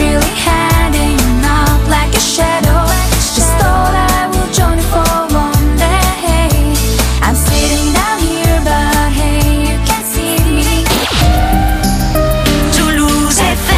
really hanging out like a shadow. Just thought I would join you for one day. I'm sitting down here, but hey, you can't see me. Toulouse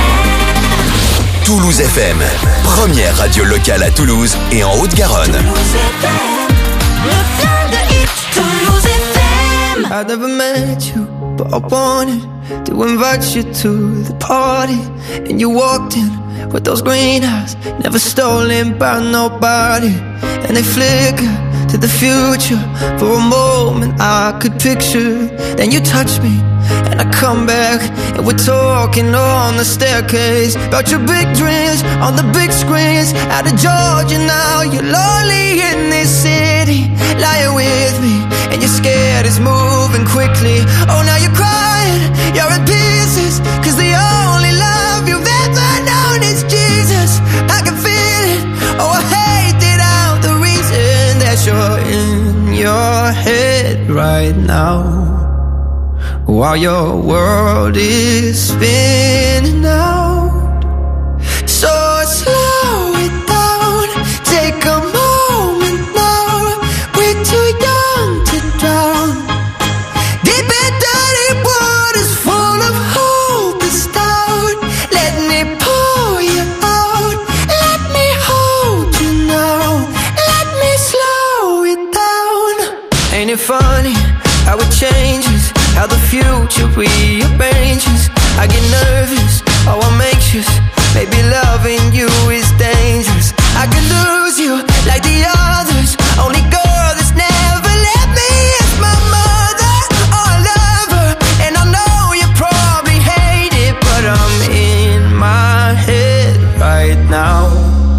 FM. Toulouse FM, première radio locale à Toulouse et en Haute-Garonne. Toulouse FM, le plein de hits. Toulouse FM. I never met you, but I wanted to invite you to the party. And you walked in with those green eyes, never stolen by nobody. And they flicker to the future. For a moment I could picture. Then you touch me and I come back, and we're talking on the staircase about your big dreams on the big screens. Out of Georgia now, you're lonely in this city, lying with me, and you're scared it's moving quickly. Oh, now you're crying, you're in pieces, cause the only love you've ever known is Jesus. I can feel it, oh I hate it out, the reason that you're in your head right now, while your world is spinning out. So slow it down, take a moment now. We're too young to drown. Deep and dirty waters full of hope is down. Let me pull you out. Let me hold you now. Let me slow it down. Ain't it funny how it changes, how the future rearranges? I get nervous, oh I'm anxious. Maybe loving you is dangerous. I could lose you like the others. Only girl that's never let me is my mother. Oh I love her, and I know you probably hate it, but I'm in my head right now.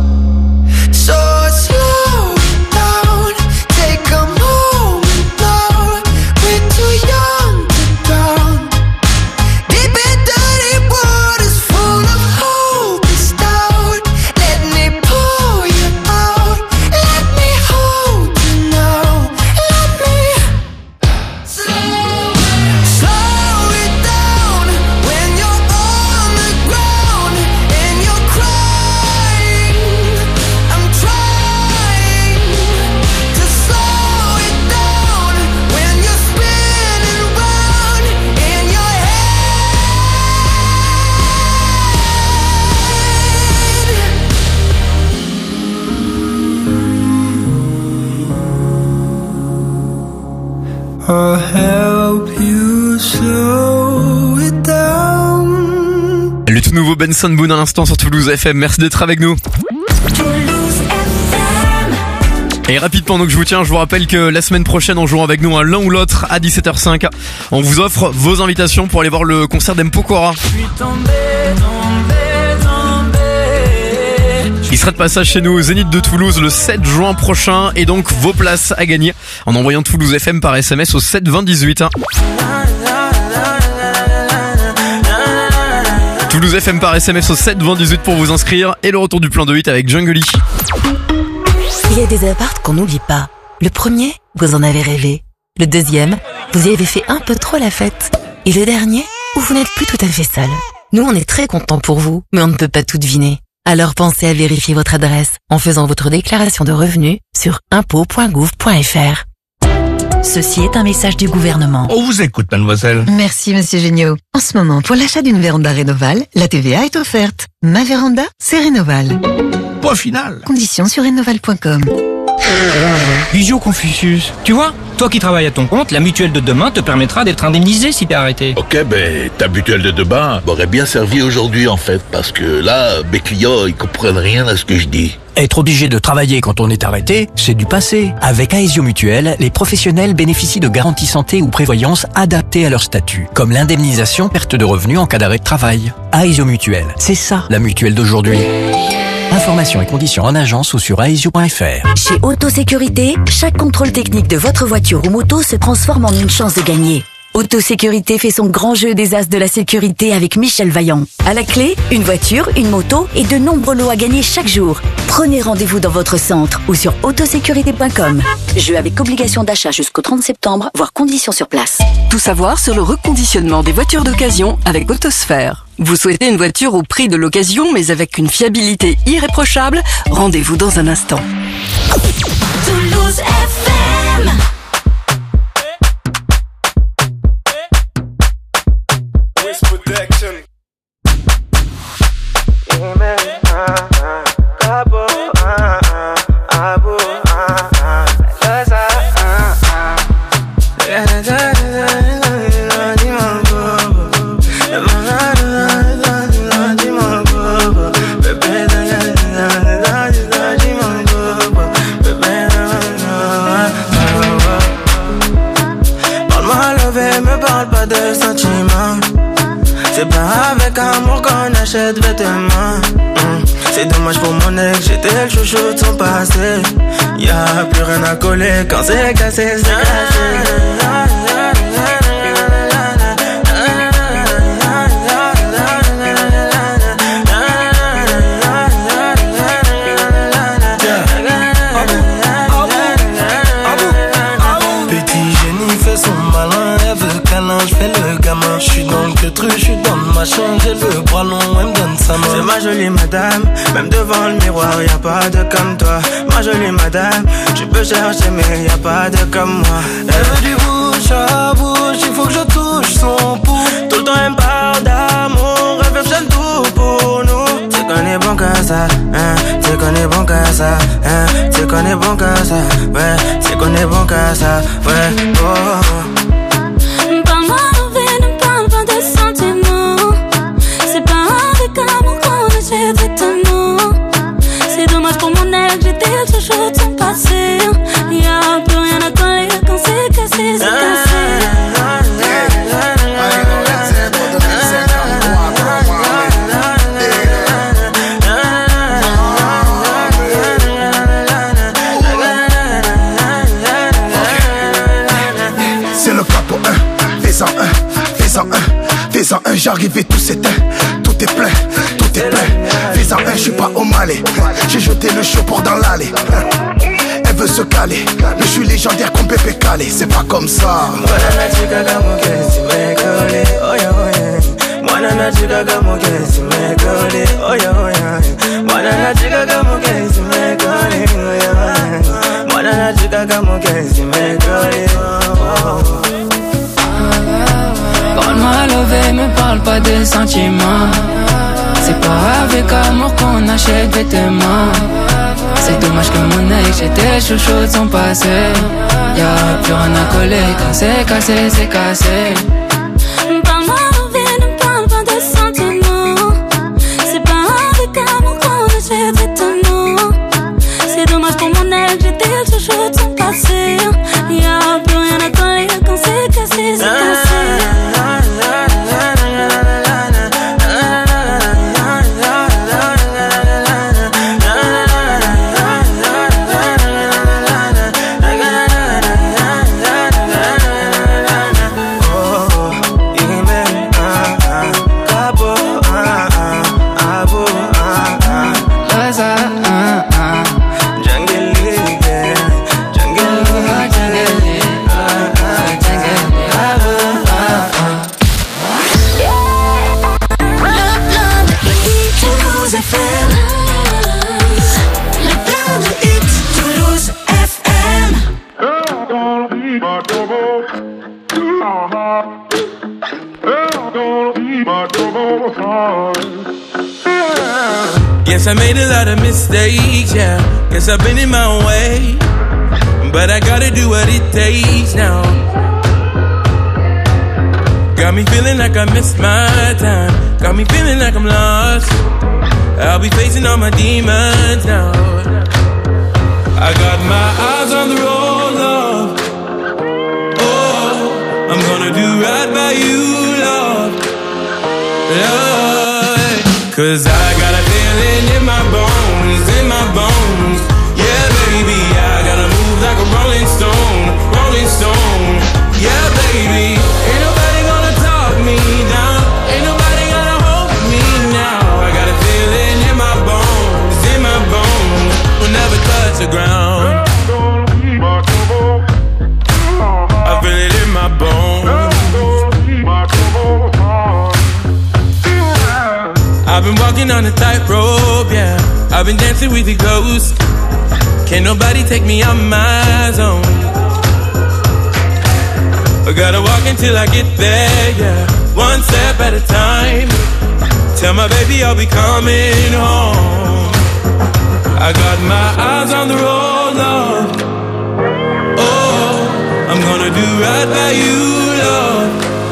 So slow down, take a moment now. We're too young to drown. Deep and dirty waters full of hope is down. Let me pull you out. Let me hold you now. Let me slow it down when you're on the ground and you're crying. I'm trying to slow it down when you're spinning round in your head. I'll help you slow it down. Le tout nouveau Benson Boone à l'instant sur Toulouse FM. Merci d'être avec nous. Toulouse FM. Et rapidement, donc je vous rappelle que la semaine prochaine, on jouera avec nous l'un ou l'autre à 17h05. On vous offre vos invitations pour aller voir le concert d'Mpokora. Il sera de passage chez nous au Zénith de Toulouse le 7 juin prochain, et donc vos places à gagner en envoyant Toulouse FM par SMS au 7 20 18. Toulouse FM par SMS au 7 20 18 pour vous inscrire, et le retour du plan de 8 avec Jungly. Il y a des apparts qu'on n'oublie pas. Le premier, vous en avez rêvé. Le deuxième, vous y avez fait un peu trop la fête. Et le dernier, où vous n'êtes plus tout à fait seul. Nous, on est très contents pour vous, mais on ne peut pas tout deviner. Alors pensez à vérifier votre adresse en faisant votre déclaration de revenus sur impôts.gouv.fr. Ceci est un message du gouvernement. On vous écoute, mademoiselle. Merci, monsieur Géniaud. En ce moment, pour l'achat d'une véranda Rénoval, la TVA est offerte. Ma véranda, c'est Rénoval. Point final. Conditions sur rénoval.com. Bisous Confucius. Tu vois, toi qui travailles à ton compte, la mutuelle de demain te permettra d'être indemnisé si t'es arrêté. Ok, ben ta mutuelle de demain m'aurait bien servi aujourd'hui en fait, parce que là, mes clients, ils comprennent rien à ce que je dis. Être obligé de travailler quand on est arrêté, c'est du passé. Avec Aesio Mutuelle, les professionnels bénéficient de garanties santé ou prévoyance adaptées à leur statut, comme l'indemnisation perte de revenus en cas d'arrêt de travail. Aesio Mutuelle, c'est ça la mutuelle d'aujourd'hui. Informations et conditions en agence ou sur aesio.fr. Chez Autosécurité, chaque contrôle technique de votre voiture ou moto se transforme en une chance de gagner. Autosécurité fait son grand jeu des as de la sécurité avec Michel Vaillant. À la clé, une voiture, une moto et de nombreux lots à gagner chaque jour. Prenez rendez-vous dans votre centre ou sur autosécurité.com. Jeu avec obligation d'achat jusqu'au 30 septembre, voire conditions sur place. Tout savoir sur le reconditionnement des voitures d'occasion avec Autosphère. Vous souhaitez une voiture au prix de l'occasion mais avec une fiabilité irréprochable? Rendez-vous dans un instant. Toulouse FM. C'est pas avec amour qu'on achète vêtements. C'est dommage pour mon ex, j'étais le chouchou de son passé. Y'a plus rien à coller quand c'est cassé, c'est cassé. J'suis dans le queutru, j'suis dans le machin, j'ai le bras long, elle me donne sa main. C'est ma jolie madame, même devant le miroir, y'a pas de comme toi. Ma jolie madame, tu peux chercher mais y'a pas de comme moi. Elle veut du bouche à bouche, il faut que je touche son pouls. Tout le temps elle me parle d'amour, elle fait tout pour nous. C'est qu'on est bon qu'à ça, hein, c'est qu'on est bon qu'à ça, hein, c'est qu'on est bon qu'à ça, ouais, c'est qu'on est bon qu'à ça, ouais, oh. C'est dommage pour mon ex, j'étais le chouchou de son passé. Y'a plus rien à coller quand c'est cassé, c'est cassé. C'est le capot 1, fais-en un, fais-en un, fais-en un, j'arrive et tout s'éteint, tout est plein, tout est plein. Fais-en un, j'suis pas au Malais, j'ai jeté le show pour dans l'allée. Elle veut se caler, mais j'suis légendaire comme Pépé Calé, c'est pas comme ça. Parle-moi lové, me parle pas de sentiments. C'est pas avec amour qu'on achète vêtements. C'est dommage que mon ex, j'étais chouchou de son passé. Y'a plus rien à coller quand c'est cassé, c'est cassé. Parle-moi lové, ne parle pas de sentiments. C'est pas avec amour qu'on achète vêtements. C'est dommage pour mon ex, j'étais chouchou de son passé. Y'a plus rien à coller quand c'est cassé, c'est cassé. Guess I made a lot of mistakes, yeah. Guess I've been in my own way, but I gotta do what it takes now. Got me feeling like I missed my time. Got me feeling like I'm lost. I'll be facing all my demons now. I got my eyes on the road, love. Oh, I'm gonna do right by you, love. Love. Cause I got a feeling in my bones, in my bones. Yeah, baby, I gotta move like a rolling stone, rolling stone. Yeah, baby, ain't no walking on a tightrope, yeah. I've been dancing with the ghost. Can't nobody take me out my zone. I gotta walk until I get there, yeah. One step at a time. Tell my baby I'll be coming home. I got my eyes on the road, Lord. Oh, I'm gonna do right by you, Lord.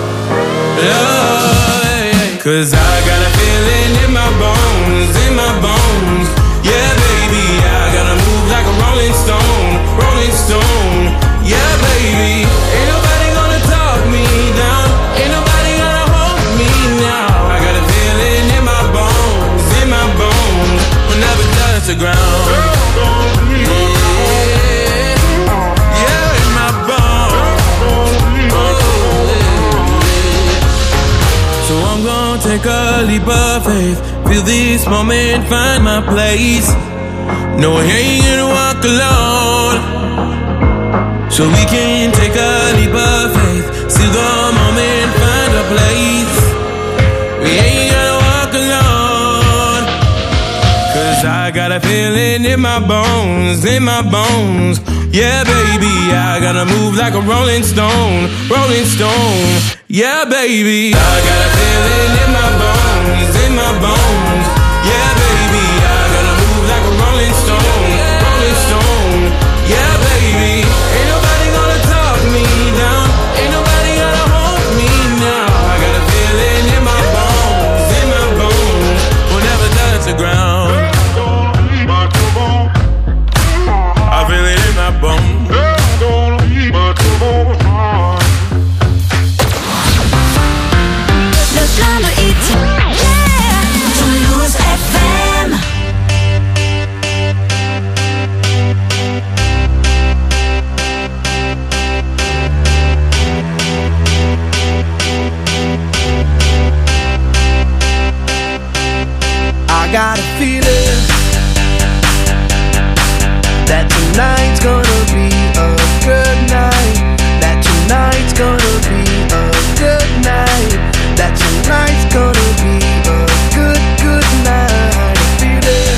Lord, 'cause I got a feeling in my bones, in my bones. Yeah, baby, I gotta move like a rolling stone, rolling stone. Yeah, baby, ain't nobody gonna talk me down, ain't nobody gonna hold me now. I got a feeling in my bones, will never touch the ground. Yeah, in my bones. So I'm gonna take a leap of faith, feel this moment, find my place. No, I ain't gonna walk alone. So we can take a leap of faith, see the moment, find a place. We ain't gonna walk alone. 'Cause I got a feeling in my bones, in my bones. Yeah, baby, I gotta move like a rolling stone, rolling stone. Yeah, baby, I got a feeling in my bones, in my bones. Yeah, baby, I gotta move like a rolling stone, rolling stone. Yeah, baby, ain't nobody gonna talk me down, ain't nobody gonna hold me now. I got a feeling in my bones, will never touch the ground. I feel it in my bones. I got a feeling that tonight's gonna be a good night. That tonight's gonna be a good night. That tonight's gonna be a good, good night. A feeling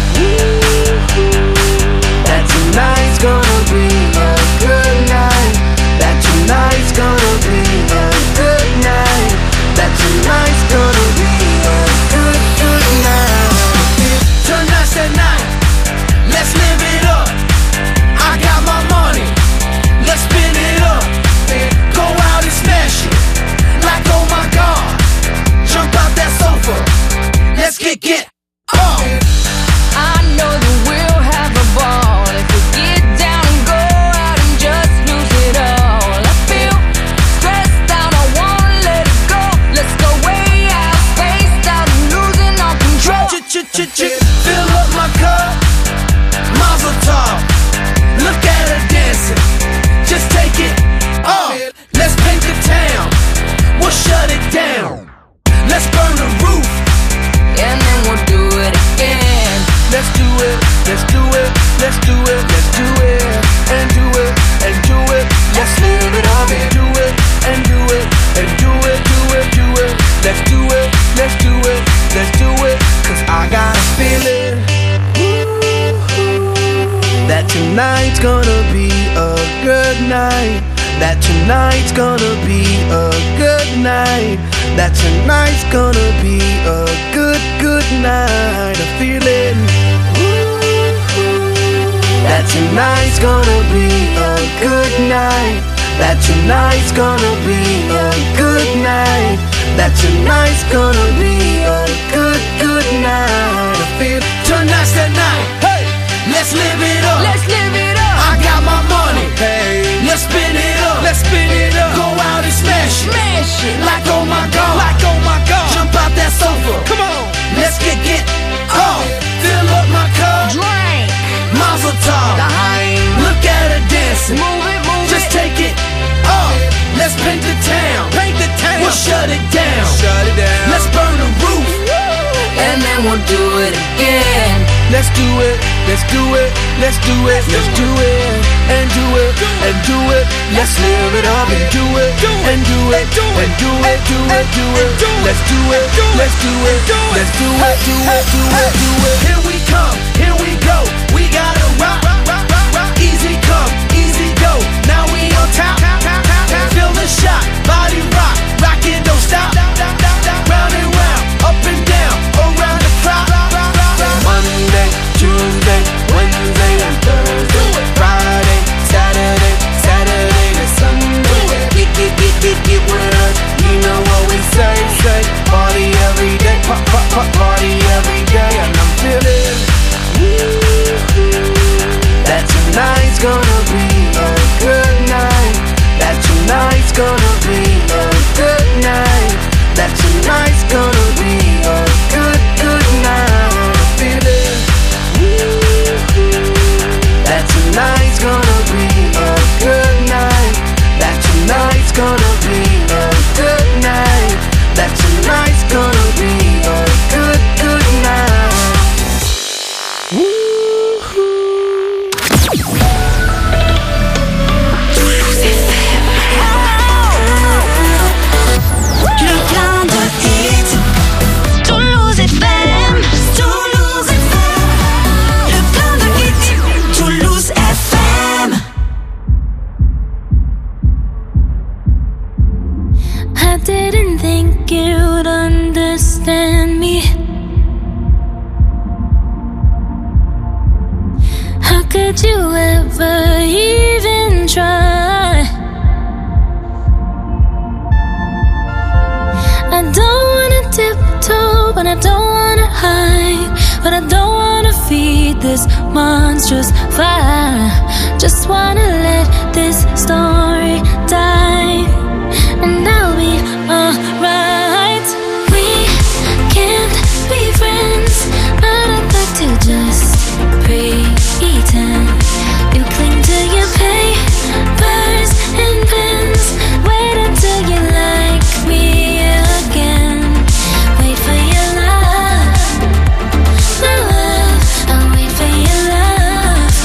that tonight's gonna be a good night. That tonight's gonna be a good night. That tonight's gonna be a good, good night. Tonight's the night, let's live it up. I got my money, let's spin it up. Go out and smash it, like oh my God. Jump out that sofa, let's kick it up. I know that we'll have a ball if we get down and go out and just lose it all. I feel stressed out, I wanna let it go. Let's go way out, spaced out, and losing all control. Fill up my cup, Mazel tov. Look at her dancing, just take it off. Let's paint the town, we'll shut it down. Let's burn the roof, and then we'll do it again. Let's do it, let's do it, let's do it, let's do it, and do it, and do it. Let's live it up and do it, and do it, and do it, do it, do it. Let's do it, let's do it, let's do it. 'Cause I got a feeling that tonight's gonna be a good night. That tonight's gonna be a good night. That tonight's gonna be a good, good night. A feeling that tonight's gonna be a good night. That tonight's gonna be a good night. That tonight's gonna be a good, good night. I feel tonight's the night. Hey, let's live it up. Let's live it up. I got my money. Hey, let's spin it up. Let's spin it up. Go out and smash it. Smash it. Like oh my God. Like oh my God. Jump out that sofa. Come on. Let's kick it off. Fill up my cup. Drink. Mazel tov. Look at her dancing. Move it, move Just it. take it off. Let's paint the town. Paint the town. We'll shut it down. Shut it down. Let's burn the roof. And then we'll do it again. let's do it, let's do it, let's do it, let's do it, and do it, and do it. Let's live it up and do it, and do it, and do it, do it, do it. Let's do it, let's do it, let's do it, do it, do it, do it. Here we come, here we go. We gotta rock, rock, rock, rock. Easy come, easy go. Now we on top. Feel the shot, body rock, rockin', don't stop. Round and round, up and down, around the clock. Monday, Tuesday, Wednesday, and Thursday, Friday, Saturday, Saturday to Sunday. Get with us, you know what we say. Party every day, party every day, and I'm feeling that tonight's gonna be a good night. That tonight's gonna be a good night. That tonight's gonna be a good, good night. I'm feeling that tonight's gonna be a good night. That tonight's gonna be a good night. That tonight's gonna be a good, good night. Didn't think you'd understand me. How could you ever even try? I don't wanna tiptoe, but I don't wanna hide. But I don't wanna feed this monstrous fire. Just wanna let this story die, and I'll be alright. We can't be friends, but I'd like to just pretend. You cling to your papers and pens. Wait until you like me again. Wait for your love, my love. I'll wait for your love.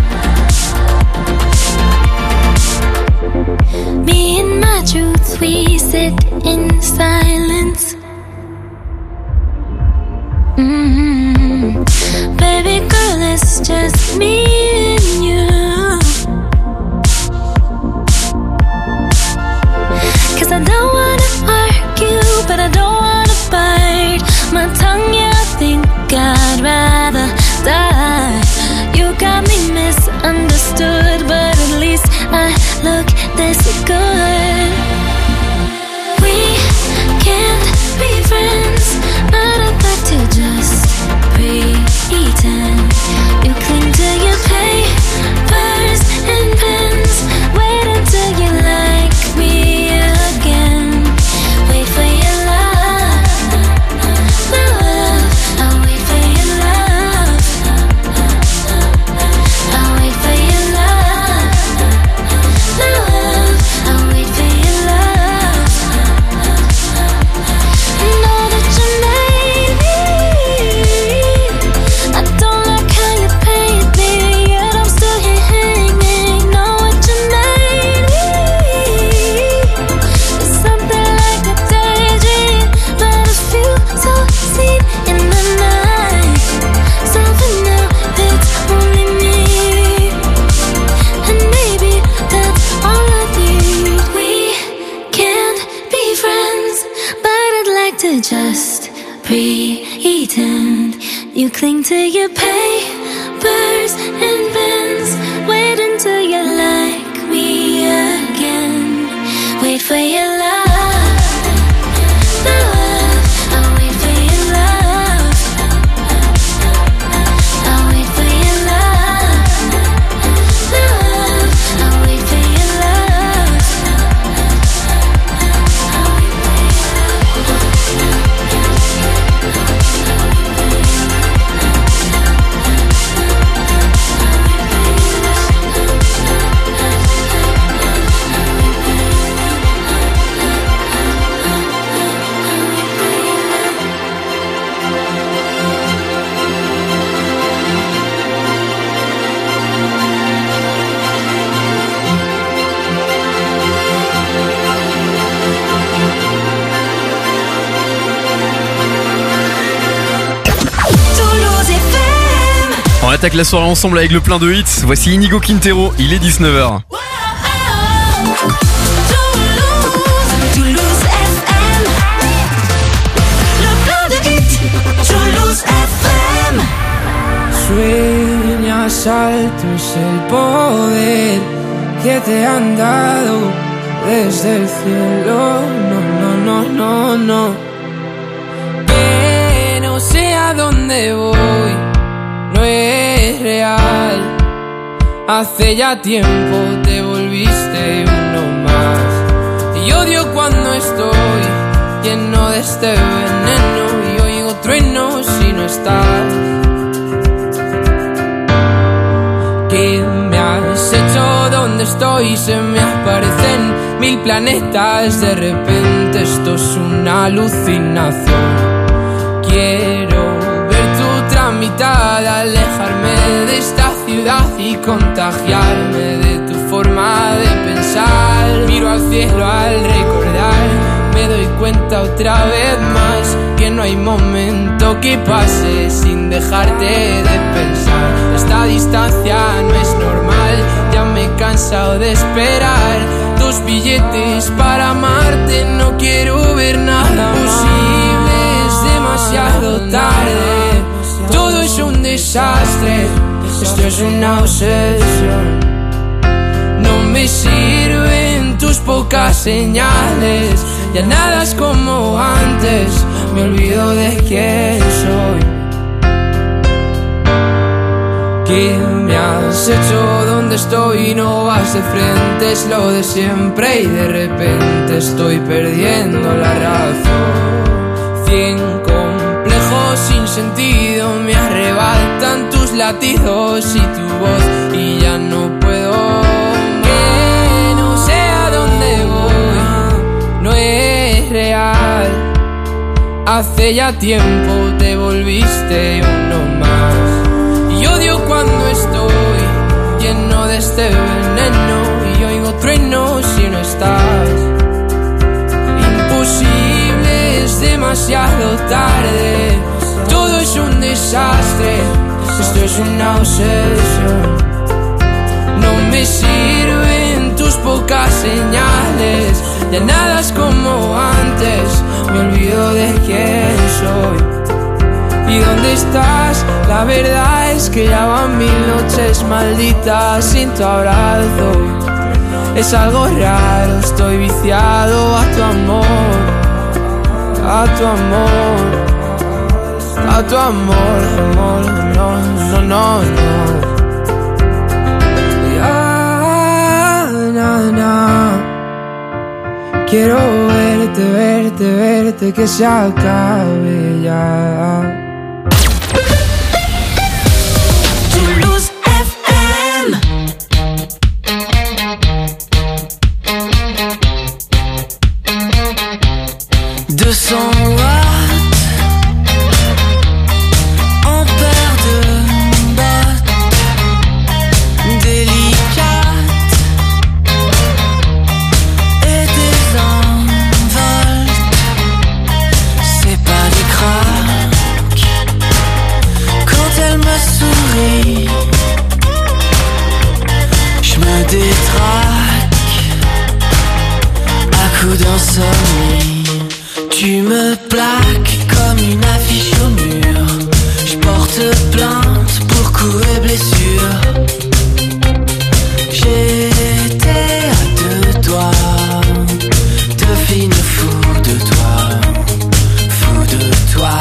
Me and my truth, we sit in silence. Baby girl, it's just me and you. 'Cause I don't wanna argue, but I don't wanna bite my tongue. Yeah, I think I'd rather die. You got me misunderstood, but at least I look this good. We can't be friends, but I'd like to just pretend. You cling to your papers and pens. Wait until you like me again. Wait for your love, my love. I'll wait for your love. I'll wait for your love, my love. I'll wait for your love. Know that you made me. I don't like how you paint me, yet I'm still here hanging. Know what you made me. It's something like a daydream, but a few so seen in the night. So for now, it's only me, and maybe that's all I need. We can't be friends, but I'd like to just pretend. You cling to your papers and pens. Wait until you like me again. Wait for your love, my love. I'll wait for your love. I'll wait for your love, my love. I'll wait for your love. attaque la soirée ensemble avec le plein de hits. Voici Inigo Quintero, il est 19h. Sueñas alto es el poder que te han dado desde el cielo. No. Que no sé a dónde voy, no es real. Hace ya tiempo te volviste uno más. Y odio cuando estoy lleno de este veneno y oigo truenos si no estás. ¿Qué me has hecho? ¿Dónde estoy? Se me aparecen 1000 planetas. De repente esto es una alucinación. Quiero ver tu tramitada, alejarme de esta ciudad y contagiarme de tu forma de pensar. Miro al cielo al recordar, me doy cuenta otra vez más que no hay momento que pase sin dejarte de pensar. Esta distancia no es normal, ya me he cansado de esperar. 2 billetes para amarte, no quiero ver nada posible, es demasiado tarde. Todo es un desastre, esto es una obsesión. No me sirven tus pocas señales, ya nada es como antes, me olvido de quién soy. ¿Qué me has hecho? ¿Dónde estoy? No vas de frente, es lo de siempre y de repente estoy perdiendo la razón. 100 complejos sin sentido me arrebatan tus latidos y tu voz y ya no puedo. Que no sé a dónde voy, no es real. Hace ya tiempo te volviste uno más. Y odio cuando estoy lleno de este veneno y oigo truenos si no estás. Imposible, es demasiado tarde. Todo es un desastre, esto es una obsesión. No me sirven tus pocas señales, ya nada es como antes, me olvido de quién soy. ¿Y dónde estás? La verdad es que ya van 1000 noches malditas sin tu abrazo. Es algo raro, estoy viciado a tu amor, a tu amor, a tu amor, amor, no. Ya, quiero verte, que se acabe ya. Tu me plaques comme une affiche au mur. Je porte plainte pour coups et blessures. J'étais à 2 doigts de finir fou de toi, fou de toi.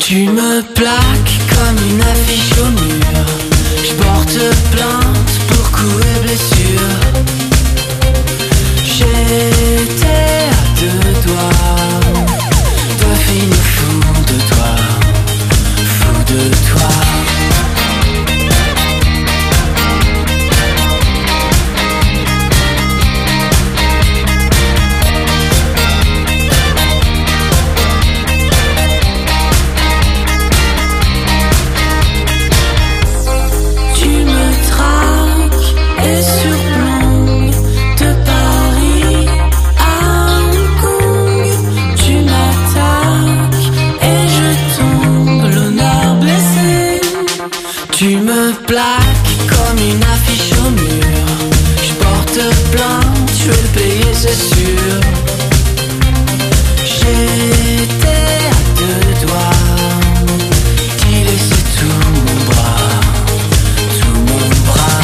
Tu me plaques comme une affiche au mur. Je porte plainte pour coups et blessures. J'étais à deux doigts de finir fou de toi, fou de toi. Tu me plaques comme une affiche au mur. Je porte plainte, je vais le payer, c'est sûr. J'étais à deux doigts d'y laisser tout mon bras, tout mon bras.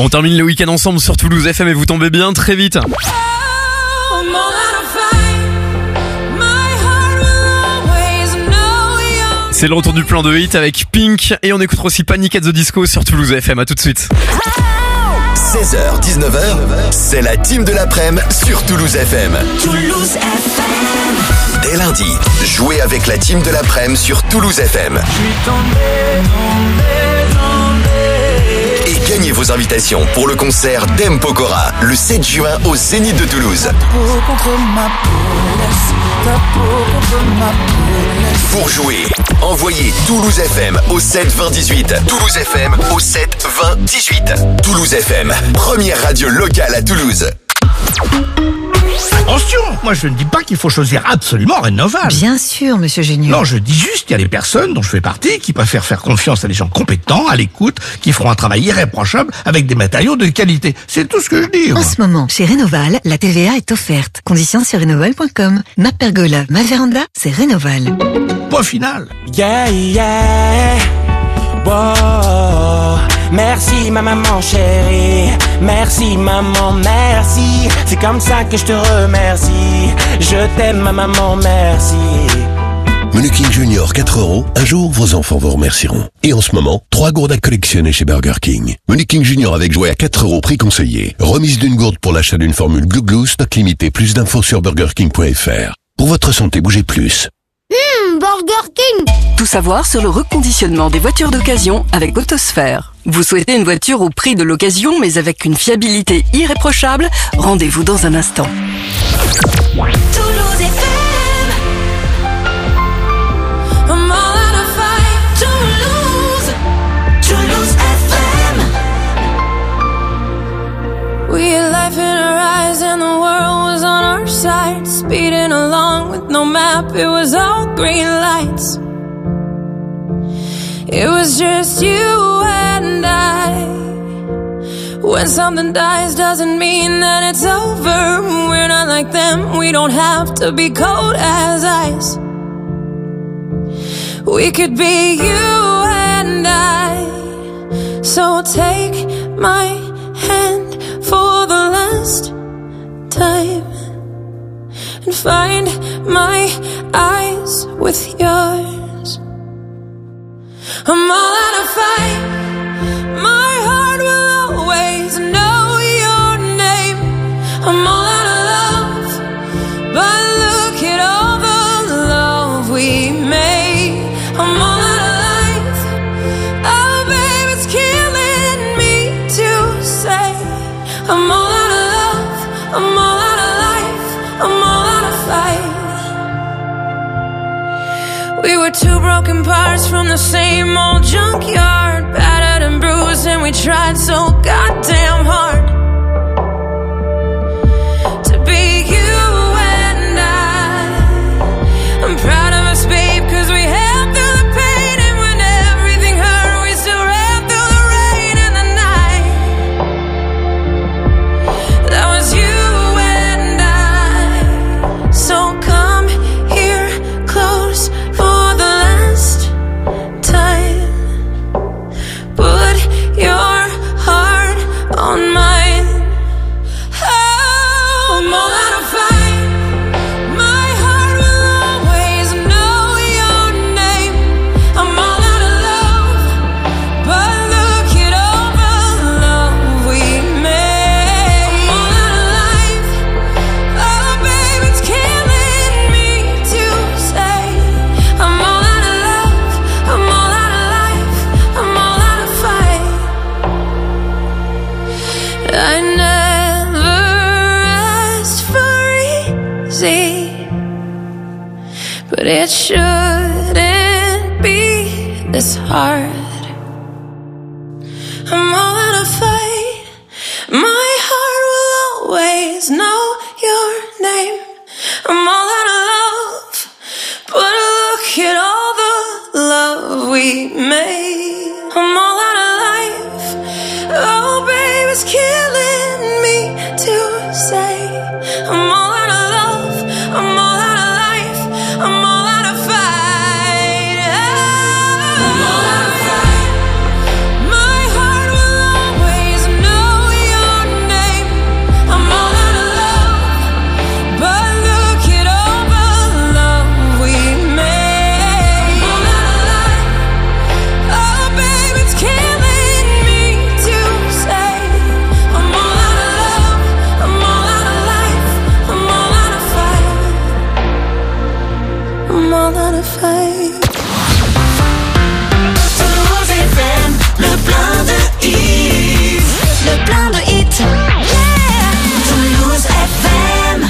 On termine le week-end ensemble sur Toulouse FM et vous tombez bien très vite. C'est le retour du plan de hit avec Pink et on écoutera aussi Panic at the Disco sur Toulouse FM. À tout de suite. 16h, 19h, c'est la team de l'après-midi sur Toulouse FM. Toulouse FM. Dès lundi, jouez avec la team de l'après-midi sur Toulouse FM. Et gagnez vos invitations pour le concert d'M Pokora le 7 juin au Zénith de Toulouse. Pour jouer, envoyez Toulouse FM au 7 20 18. Toulouse FM au 7 20 18. Toulouse FM, première radio locale à Toulouse. Attention, moi je ne dis pas qu'il faut choisir absolument Rénoval. Bien sûr, monsieur Génieux. Non, je dis juste qu'il y a des personnes dont je fais partie qui préfèrent faire confiance à des gens compétents, à l'écoute, qui feront un travail irréprochable avec des matériaux de qualité. C'est tout ce que je dis. En ce moment, chez Rénoval, la TVA est offerte. Conditions sur Rénoval.com. Ma pergola, ma véranda, c'est Rénoval. Point final. Yeah, yeah. Wow. Merci ma maman chérie, merci maman, merci. C'est comme ça que je te remercie. Je t'aime ma maman, merci. Menu King Junior 4 €, un jour vos enfants vous remercieront. Et en ce moment, 3 gourdes à collectionner chez Burger King. Menu King Junior avec jouet à 4 € prix conseillé. Remise d'une gourde pour l'achat d'une formule Glou Glou, stock limité. Plus d'infos sur burgerking.fr. Pour votre santé, bougez plus. Burger King. Tout savoir sur le reconditionnement des voitures d'occasion avec Autosphère. Vous souhaitez une voiture au prix de l'occasion mais avec une fiabilité irréprochable? Rendez-vous dans un instant. Toulouse FM. I'm all out of fight. Toulouse. Toulouse FM. We had life in our eyes and the world was on our side. Speeding along with no map, it was all green lights. It was just you and I. When something dies doesn't mean that it's over. We're not like them, we don't have to be cold as ice. We could be you and I. So take my hand for the last time and find my eyes with yours. I'm all out of fight. My heart will always know your name. I'm all out of love, but look at all the love we made. I'm all out of life. Oh, babe, it's killing me to say. I'm all out of love. I'm all out of life. I'm all out of fight. We were two broken parts from the same old junkyard, battered and bruised, and we tried so goddamn hard to be you and I'm proud of us, babe, cause we held through the pain, and when everything hurt, we still ran through the rain and the night. That was you and I. So come here close for the last time. Put your heart on mine. Oh, I'm all out of fight. My heart will always know your name. I'm all out of love, but look at all the love we made. I'm all out of life. Oh, babe, it's killing me to say. I'm all out of love. I'm all out of life. I'm all out of fight. I never asked for easy, but it shouldn't be this hard. I'm all out of fight. My heart will always know your name. I'm all out of love, but look at all the love we made. I'm all out of life. Oh, babe, it's killing me to say. I'm all out of love. I'm all out of life. I'm all out of fight. I'm all out of fight. My heart will always know more than a fake. Toulouse FM, le plein de hits. Le plein de hits. Yeah. Toulouse FM.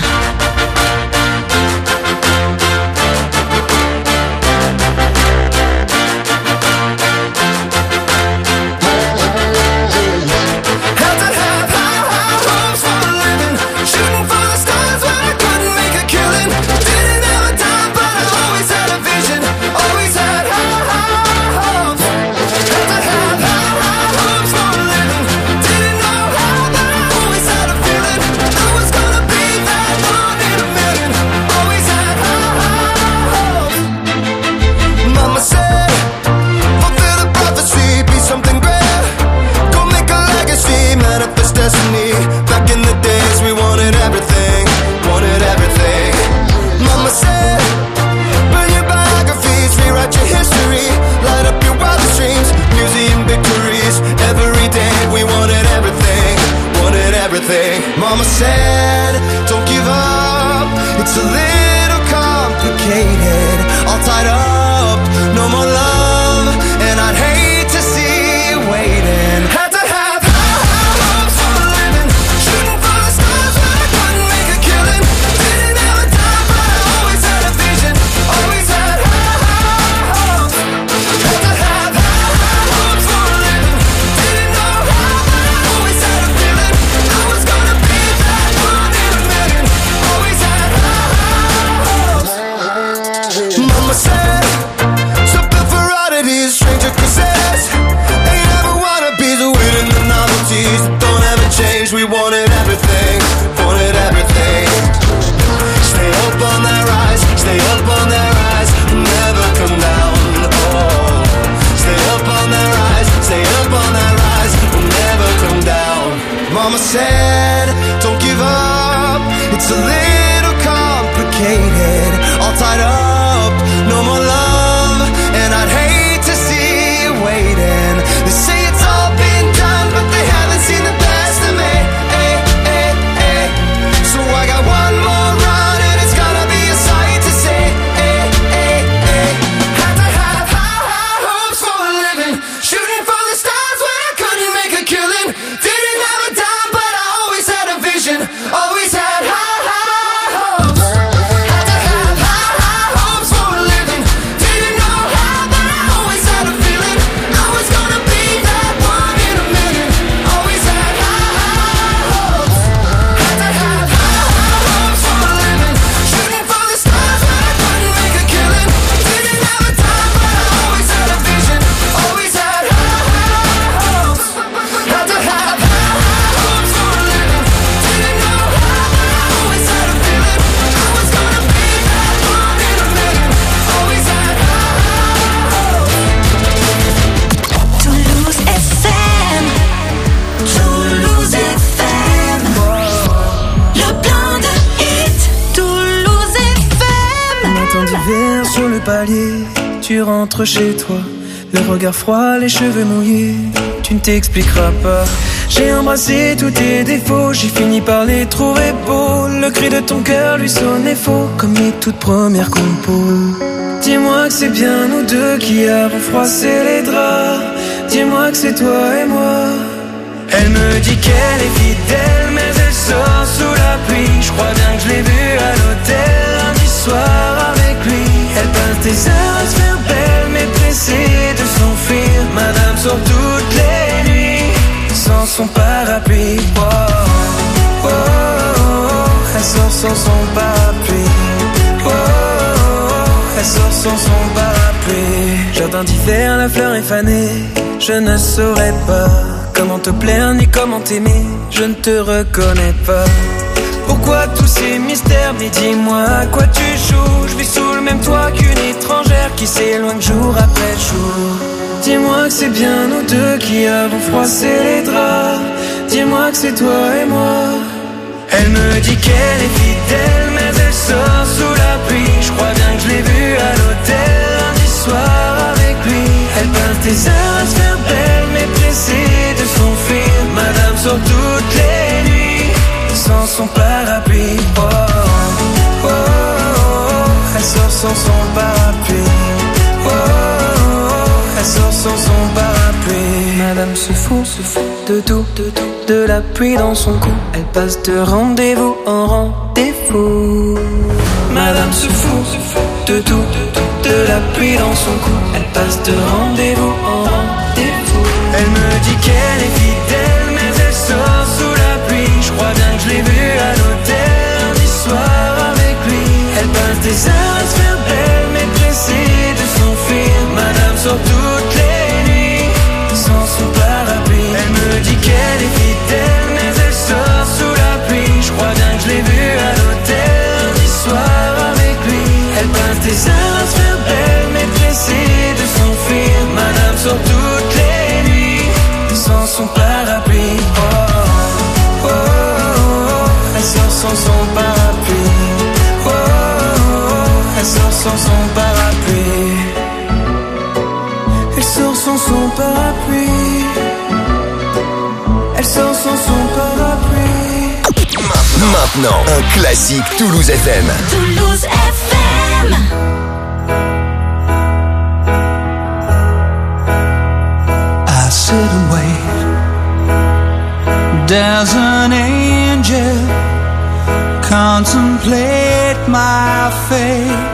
Back in the days we wanted everything, Mama said, burn your biographies, rewrite your history, light up your wildest dreams, museum victories. Every day we wanted everything, Mama said, don't give up, it's a little complicated, all tied up, no more love, and I'd hate to see you waiting. Had to have hopes for a living, shooting for the stars when I couldn't make a killing. Didn't have a time, but I always had a vision, always had hopes. Had to have hopes for a living, didn't know how, but I always had a feeling I was gonna be that one in a million. Always had hopes. Mama said, something for oddities, stranger cruises. Ain't ever wannabes, waiting the novelties that don't ever change. We wanted everything, Stay up on that rise, stay up on that rise, never come down. Oh, stay up on that rise, stay up on that rise, never come down. Mama said, don't give up, it's a little complicated, all tied up, no more love, and I'd hate to see you waiting. They say it's all been done, but they haven't seen the best of me. So I got one more run, and it's gonna be a sight to see. Had to have high hopes for a living, shooting for the stars when I couldn't make a killing. Didn't have a dime, but I always had a vision, always had high hopes. Had to have high hopes for a living, didn't know how, but I always had a feeling I was gonna be that one in a million. Always had high hopes. Had to have high hopes for a living, shooting for the stars when I couldn't make a killing. Didn't have a time, but I always had a vision, always had high hopes. Had to have high hopes for a living, didn't know how, but I always had a feeling I was gonna be that one in a million. Always had high hopes. Toulouse FM, Toulouse FM, le plein de hits. Toulouse FM. Matin d'hiver sur le palier, tu rentres chez toi, le regard froid, les cheveux mouillés, tu ne t'expliqueras pas. J'ai embrassé tous tes défauts, j'ai fini par les trouver beaux. Le cri de ton cœur lui sonnait faux, comme mes toutes premières compos. Dis-moi que c'est bien nous deux qui avons froissé les draps. Dis-moi que c'est toi et moi. Elle me dit qu'elle est fidèle, mais elle sort sous la pluie. Je crois bien que je l'ai vue à l'hôtel lundi soir avec lui. Elle passe des heures à se faire belle, mais pressée de s'enfuir. Madame sort toutes les nuits sans son parapluie. Oh, oh, oh, oh. Elle sort sans son parapluie. Oh, oh, oh. Elle sort sans son parapluie. Jardin d'hiver, la fleur est fanée. Je ne saurais pas comment te plaire ni comment t'aimer. Je ne te reconnais pas. Pourquoi tous ces mystères? Mais dis-moi à quoi tu joues. Je vis sous le même toit qu'une étrangère qui s'éloigne jour après jour. Dis-moi que c'est bien nous deux qui avons froissé les draps. Dis-moi que c'est toi et moi. Elle me dit qu'elle est fidèle, mais elle sort sous la pluie. Je crois bien que je l'ai vue à l'hôtel lundi soir avec lui. Elle passe des heures à se faire belle, mais pressée de s'enfuir. Madame sort toutes les nuits sans son parapluie. Oh, oh, oh, oh. Elle sort sans son parapluie. Oh, elle sort sans son parapluie. Madame se fout de tout, de la pluie dans son cou. Elle passe de rendez-vous en rendez-vous. Madame se fout de tout, de la pluie dans son cou. Elle passe de rendez-vous en rendez-vous. Elle me dit qu'elle est fidèle, mais elle sort sous la pluie. Je crois bien que je l'ai vue à l'hôtel lundi soir avec lui. Elle passe des heures à se faire belle, mais pressée de s'enfuir. Madame sort toutes les nuits sans son parapluie. Elle me dit qu'elle est fidèle, mais elle sort sous la pluie. Je crois bien que je l'ai vue à l'hôtel lundi soir avec lui. Elle passe des heures à se faire belle, mais pressée de s'enfuir. Madame sort toutes les nuits sans son parapluie. Oh, oh, oh, oh. Elle sort sans son parapluie. Oh, oh, oh. Elle sort sans son parapluie. Elle sort sans son parapluie. Elle sort sans son parapluie. Maintenant, un classique Toulouse FM. Toulouse FM. I sit and wait. There's an angel contemplate my fate.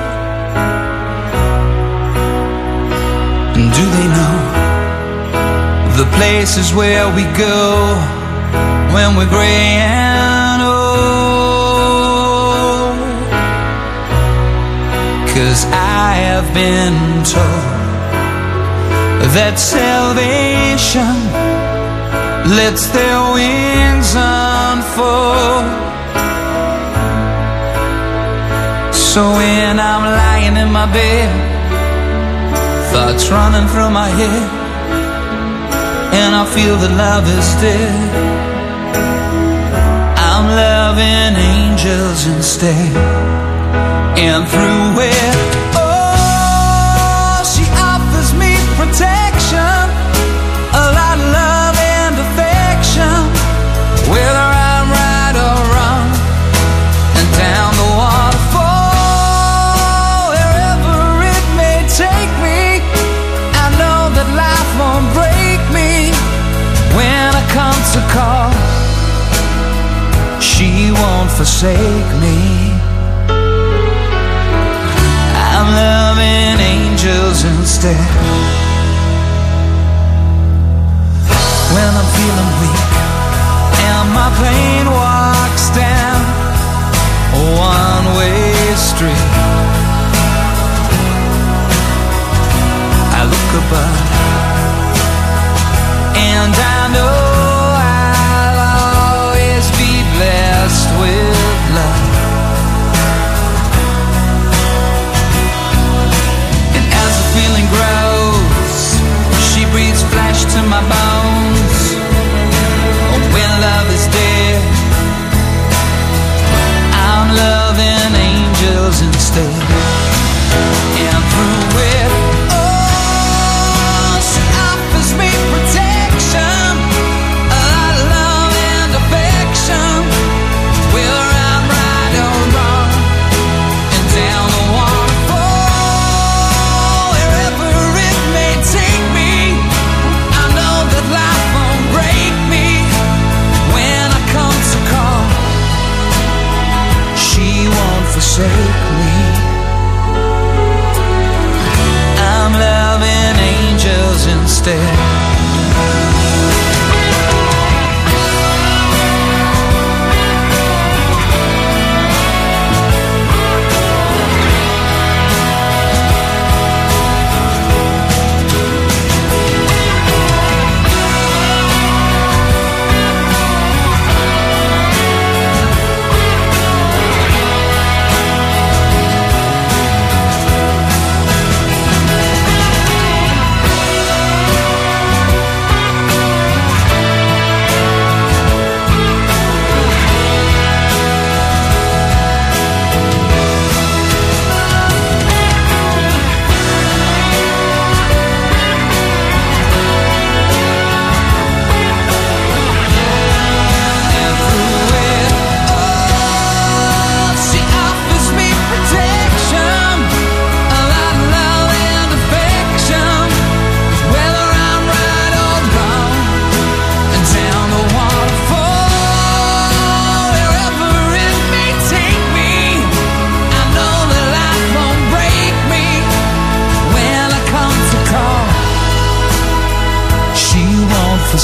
And do they know the places where we go when we're gray and old? 'Cause I have been told that salvation lets their wings unfold. So when I'm lying in my bed, thoughts running through my head, and I feel that love is dead, I'm loving angels instead. And through it, oh, she offers me protection, a lot of love and affection, whether I'm right or wrong, and down the waterfall, wherever it may take me, I know that life won't break me when I come to call. She won't forsake me. I'm loving angels instead. When I'm feeling weak and my pain walks down a one-way street, I look above and I know I'll always be blessed with love. And as the feeling grows, she breathes flesh to my bones. When love is dead, I'm loving angels instead. And through it, oh, she offers me protection, a lot of love and affection, whether I'm right or wrong, and down the waterfall, wherever it may take me, I know that life won't break me when I come to call. She won't forsake me. I'm loving angels instead.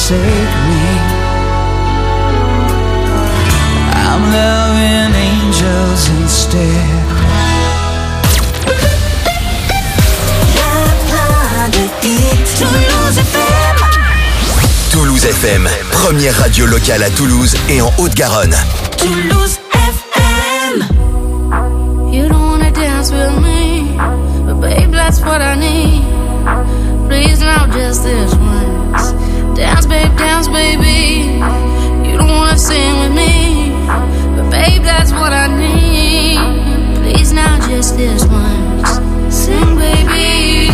forsake me. I'm loving angels instead. Toulouse FM. Toulouse FM, première radio locale à Toulouse et en Haute-Garonne. Toulouse FM. You don't wanna dance with me, but babe, that's what I need. Please now, just this once. Dance, baby. You don't wanna sing with me, but babe, that's what I need. Please now, just this once. Sing, baby.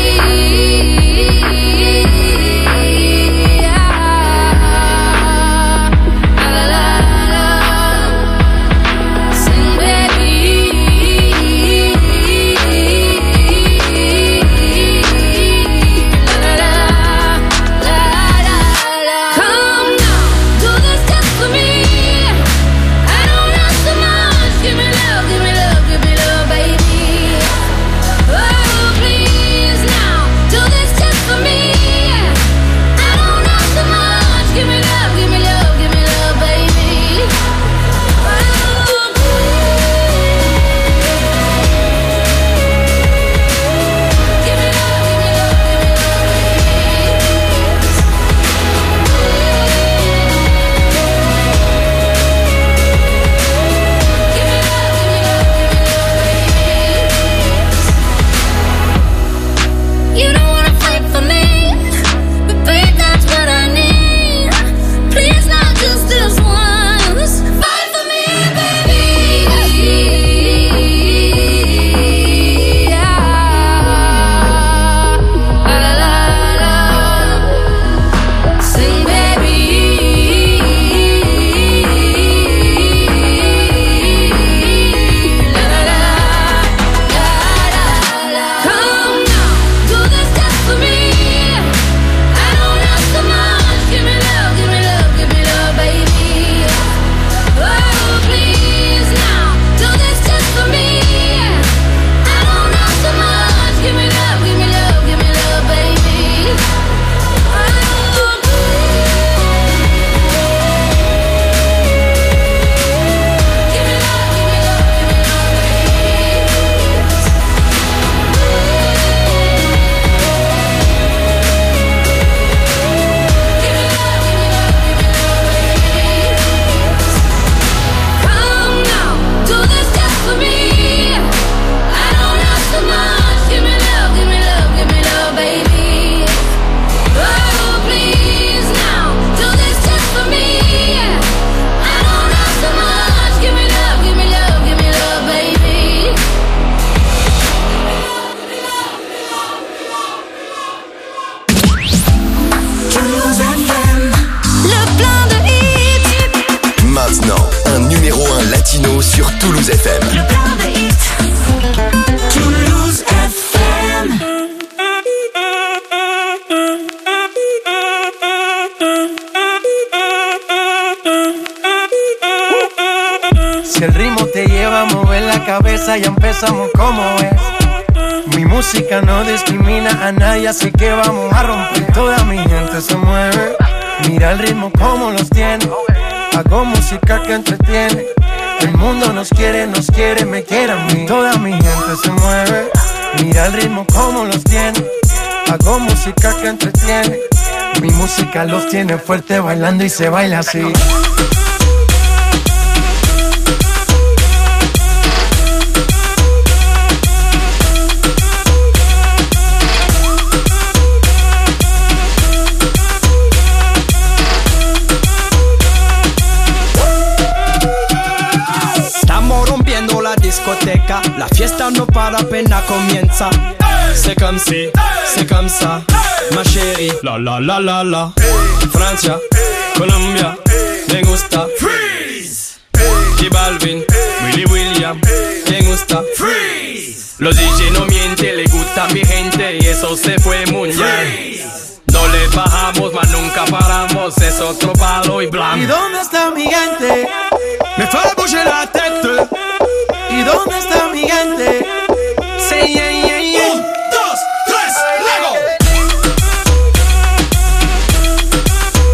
Sur Toulouse FM. Le plein de hits. Toulouse FM. Si el ritmo te lleva a mover la cabeza, ya empezamos como es. Mi música no discrimina a nadie, así que vamos a romper. Toda mi gente se mueve. Mira el ritmo como los tiene. Hago música que entretiene. El mundo nos quiere, me quiere a mí. Toda mi gente se mueve. Mira el ritmo como los tiene. Hago música que entretiene. Mi música los tiene fuerte bailando y se baila así. La fiesta no para, apenas comienza. C'est comme si, c'est comme ça, ma chérie. La la la la la. Francia, Colombia, me gusta. Freeze. J Balvin, Willy William, me gusta. Freeze. Los DJ no mienten, le gusta mi gente y eso se fue mundial. No le bajamos, mas nunca paramos, es otro palo y blanco. ¿Y dónde está mi gente? Me fait bouger la tête. ¿Y dónde está mi gente? Say yeah, yeah, yeah. 1, 2, 3, Lego.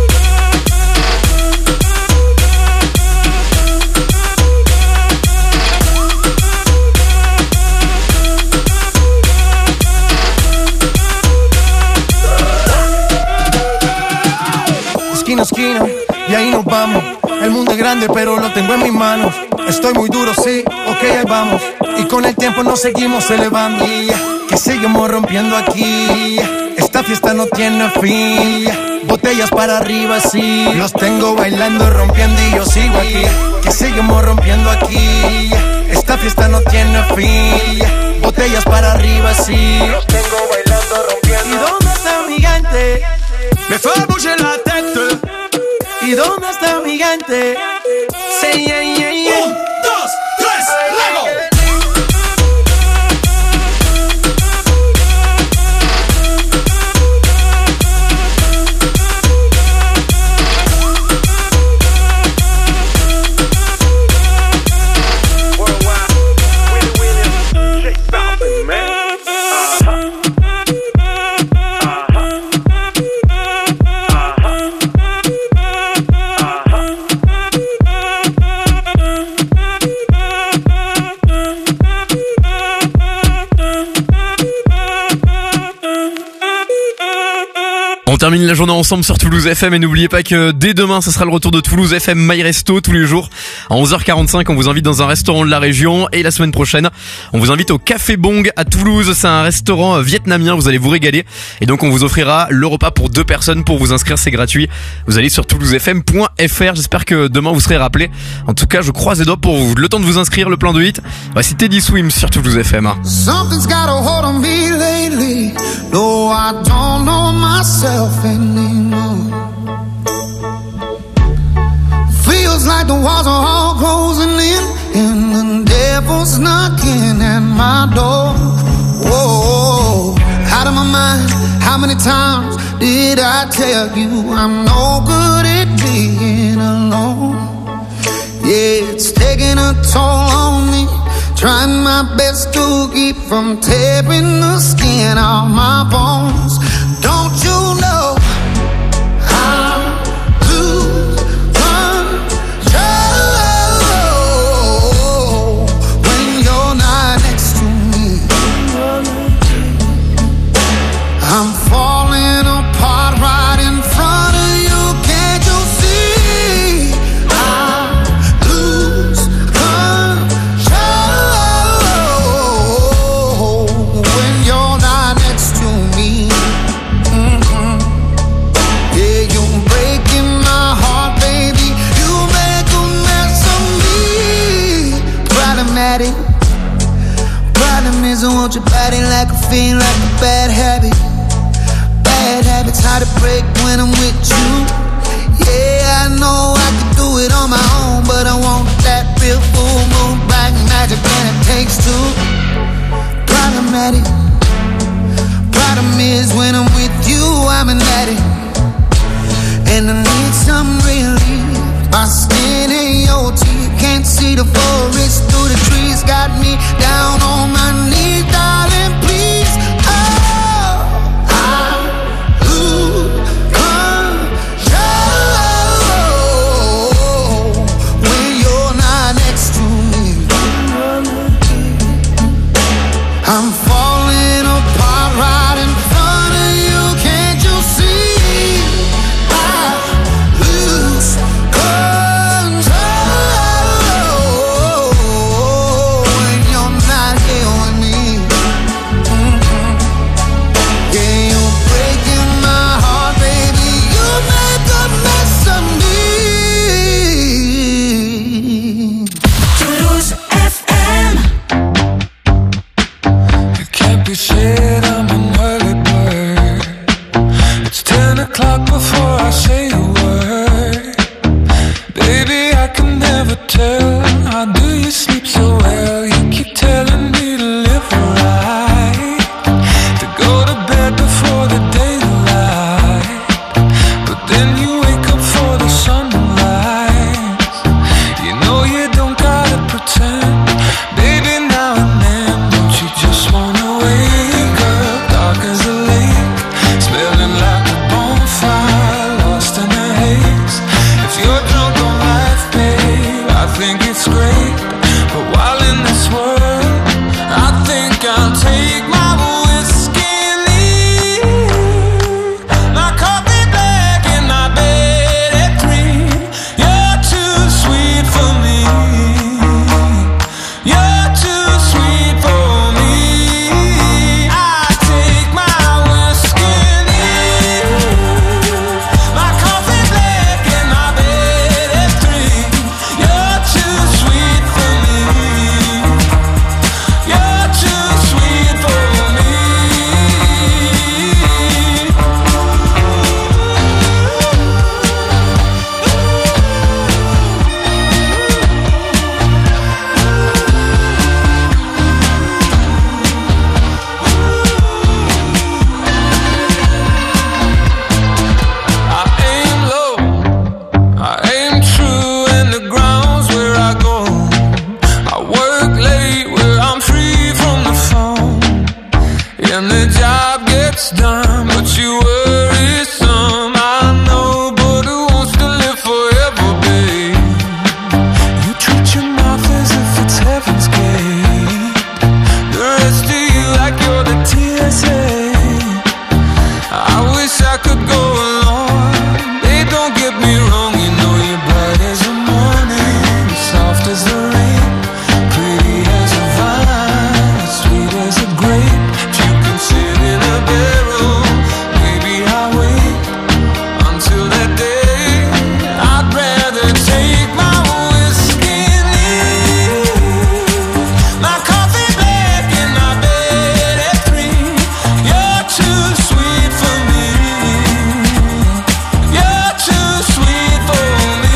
grande, pero lo tengo en mis manos. Estoy muy duro, sí, ok, ahí vamos. Y con el tiempo nos seguimos elevando. Que seguimos rompiendo aquí. Esta fiesta no tiene fin. Botellas para arriba, sí. Los tengo bailando, rompiendo y yo sigo aquí. Que seguimos rompiendo aquí. Esta fiesta no tiene fin. Botellas para arriba, sí. Los tengo bailando, rompiendo. ¿Y dónde está mi gente? Me fue bouger la tête. ¿Y dónde está mi gente? Say yeah, yeah, yeah. 1, 2, 3, Lego. On termine la journée ensemble sur Toulouse FM et n'oubliez pas que dès demain, ce sera le retour de Toulouse FM My Resto tous les jours. À 11h45, on vous invite dans un restaurant de la région et la semaine prochaine, on vous invite au Café Bong à Toulouse. C'est un restaurant vietnamien, vous allez vous régaler. Et donc, on vous offrira le repas pour 2 personnes. Pour vous inscrire, c'est gratuit. Vous allez sur toulousefm.fr. J'espère que demain, vous serez rappelés. En tout cas, je croise les doigts pour vous. Le temps de vous inscrire, le plein de hit. Voici Teddy Swims sur Toulouse FM. Something's got a hold on me lately. No, I don't know myself anymore. Feels like the walls are all closing in and the devil's knocking at my door. Whoa, out of my mind. How many times did I tell you I'm no good at being alone? Yeah, it's taking a toll on me. Trying my best to keep from tearing the skin off my bones. Don't you know how to control when you're not next to me? I'm falling apart right in front of you. Can't you see? I lose control when you're not next to me. Yeah, you're breaking my heart, baby. You make a mess of me. Problematic. Problem is I want your body like a fiend, like a bad habit. Bad habits hard to break when I'm with you. Yeah, I know I can do it on my own, but I want that real full moon black magic, and it takes two. Problematic. Problem is when I'm with you, I'm an addict, and I need some relief. My skin ain't your teeth, can't see the forest through the trees. Got me down on my knees, darling, please. Oh, I lose control when you're not next to me. I'm falling apart right in front of you. Can't you see? I lose control when you're not here with me. Yeah, you're breaking my heart, baby. You make a mess of me. Toulouse FM. It can't be said I'm an early bird. It's 10 o'clock before I say a word. Baby, I can never tell. How do you sleep so well? You keep telling me to live right, to go to bed before the daylight, but then you wake up for the sunrise. You know you don't gotta pretend. Baby, now and then, don't you just wanna wake up dark as a lake, smelling like a bonfire, lost in the haze. If you're drunk on life, babe, I think if and the job gets done, but you worry some. I know, but who wants to live forever, babe? You treat your mouth as if it's heaven's gate. The rest of you like you're the TSA. I wish I could go along. They don't get me wrong, you know you're bright as the morning, soft as the rain, pretty as a vine, sweet as a grape. If you can sit in a barrel, maybe I'll wait until that day. I'd rather take my whiskey and leave my coffee black in my bed at 3. You're too sweet for me. You're too sweet for me.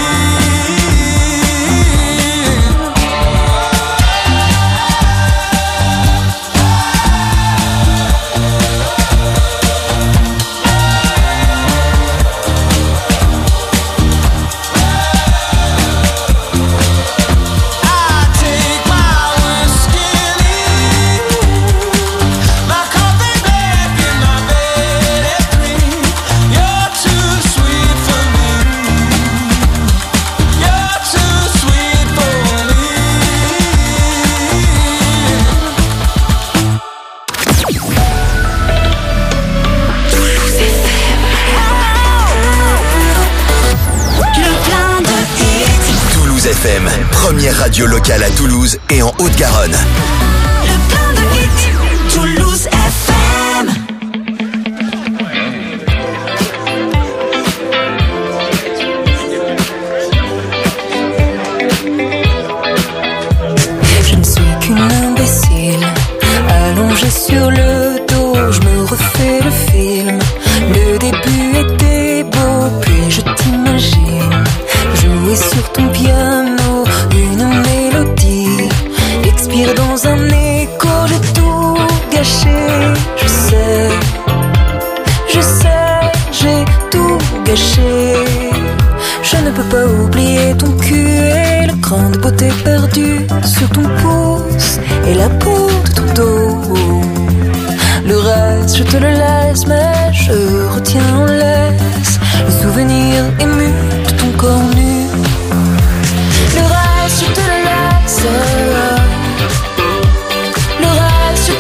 I take my whiskey and leave my coffee black in my bed at 3. You're too sweet for me. You're too sweet for me. Le plein de hits. Toulouse FM, première radio locale à Toulouse et en Haute-Garonne. Le plein de hits. Toulouse FM. Je ne suis qu'une imbécile, allongée sur le dos, je me refais le film. Le début était beau, puis je t'imagine jouer sur ton piano une mélodie, expire dans un écho, j'ai tout gâché. Je sais, j'ai tout gâché. Je ne peux pas oublier ton cul et le cran de beauté perdu sur ton pouce et la peau